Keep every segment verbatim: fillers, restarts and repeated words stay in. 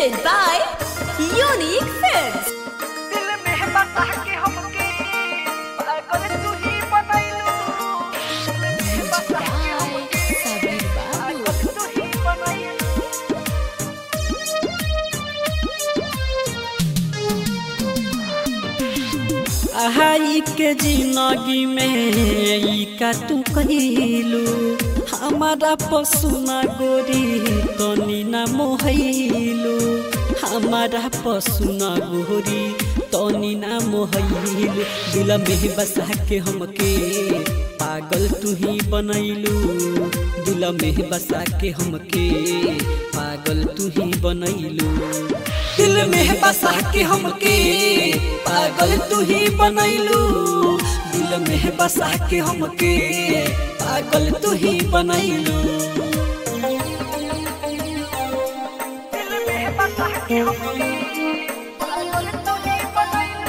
presented by Unique Films. दिल में बसा के हमके पागल तू ही बनैलू दिल में बसा के हमके पागल तू ही बनैलू आहाई के जिंदगी में ई का तू कहिलू हमारा पसुना गोरी तनी ना मोहैलू हमारा पसुना गोरी तनी ना मोहैलू दिल में बसा के हमके पागल तू ही बनैलू दिल में बसा के हमके पागल तू ही बनैलू दिल में बसा के हमके पागल तू ही बनैलू दिल में बसा के हमके पागल तू ही बनैलू दिल में बसा के हमके पागल तू ही बनैलू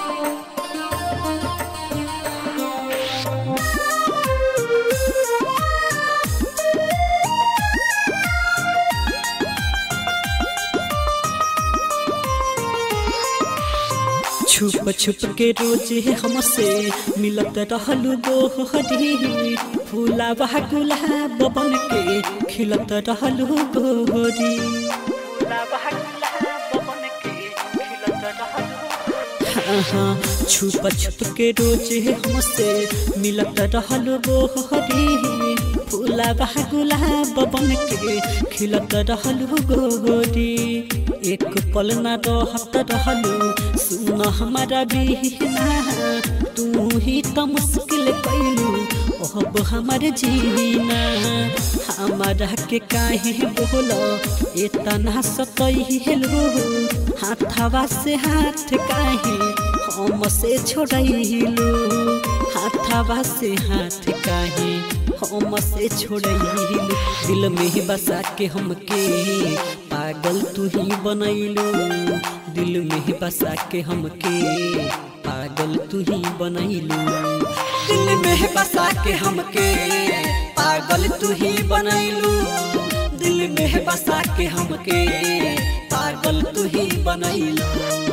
छुप छुप के रोज हमसे मिलत रहलू गोहरी फूलावा गुलाब बन के खिलत रहलू गोरी फूलावा गुलाब बन के खिलत रहलू हाँ हाँ छुप छुप के रोज हमसे मिलत रहलू गोहरी फूलावा गुलाब बन के खिलत रहलू गोरी एक पल ना रहत रहलू सुन हमारा बिना तू ही तो मुश्किल कैलू अब हमार जीना हमारा के काहे बोलो इतना सतैलू हाथवा से हाथ काहे हम से छोड़लू हाथवा से हाथ काहे हम से छोड़लू दिल में बसा के हमके पागल तू ही बनैलू दिल में बसा के हमके पागल तू ही बनैलू दिल में बसा के हमके पागल तू ही बनैलू दिल में बसा के हमके पागल तू ही बनैलू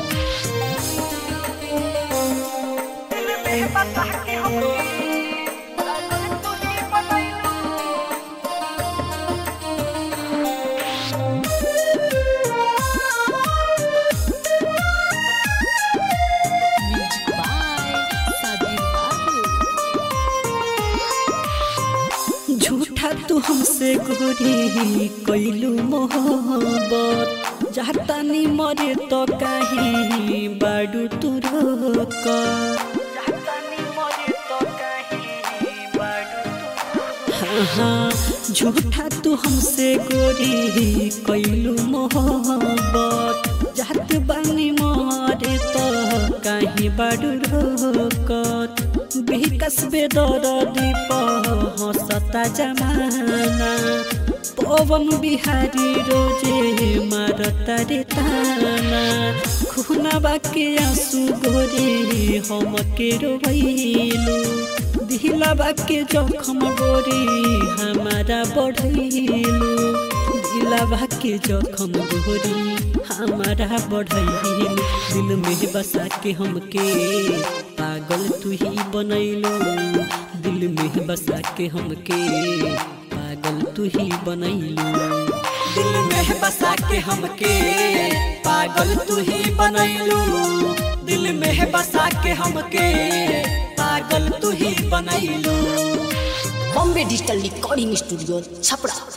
दिल में बसा के हमके पागल तू ही बनैलू Music by Sabir Babu. झूठा तू हमसे गोरी कैलू मोहब्बत जातानी मरे तो काहे बाडू तू रोक जातानी मरे तो काहे बाडू तू हाँ हाँ झूठा तू हमसे गोरी कैलू मोहब्बत जात बानी मरे तो काहे बाडू रोकत विकास बेदर दीप हंसता जमाना पवन बिहारी रोजे मारता रे ताना खुनाबा के आंसू गोरी हम के रोवैलू दिलवा के जखम गोरी हमारा बढ़ैलू दिलवा के जखम गोरी हमारा बढ़ैलू दिल में बसा के हमके पागल तू ही बनैलू दिल में बसा के हमके पागल तू ही बनैलू दिल में बसा के हमके पागल तू ही बनैलू दिल में बसा के हमके पागल तू ही बनैलू Bombay Digital Recording Studio, Chapra.